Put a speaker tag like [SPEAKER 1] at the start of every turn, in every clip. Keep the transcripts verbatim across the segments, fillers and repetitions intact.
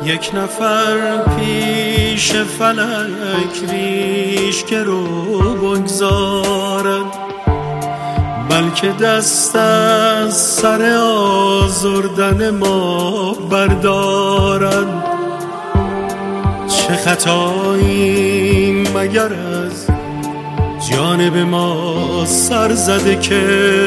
[SPEAKER 1] یک نفر پیش فلک ریش که رو بگذارن، بلکه دست از سر آزردن ما بردارن. چه خطایی مگر از جانب ما سر زده که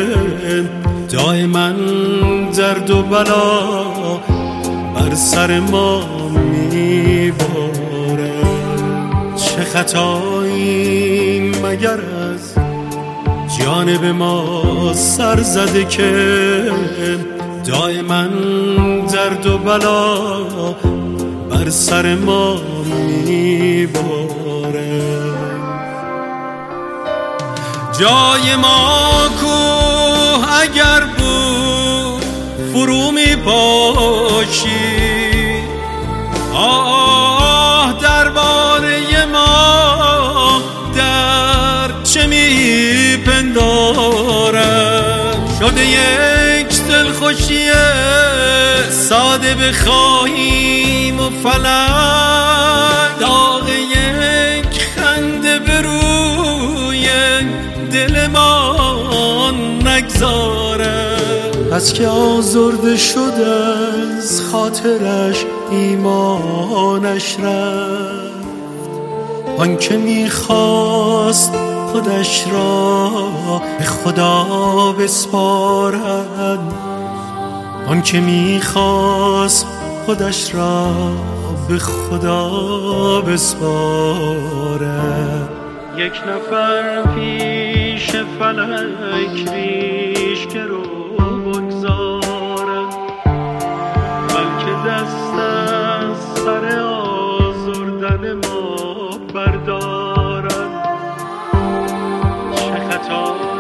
[SPEAKER 1] دائما درد و بلا بر سر ما میباره. چه خطایی مگر از جانب ما سر زده که دائما درد و بلا بر سر ما میباره. جای ما کوه اگر بود فرو میپاشی، آه درباره ما در چه میپندارد؟ شده یک دلخوشی ساده بخواهیم و فلک داغ یک خنده به روی دل ما نگذاره. از که آزرده شد از خاطرش ایمانش رفت، آن که میخواست خودش را به خدا بسپارد، آن که میخواست خودش را به خدا بسپارد. یک نفر پیش فلک ریش که رو بگذارد، بلکه دست از سر آزردن ما بردارد. چه خطا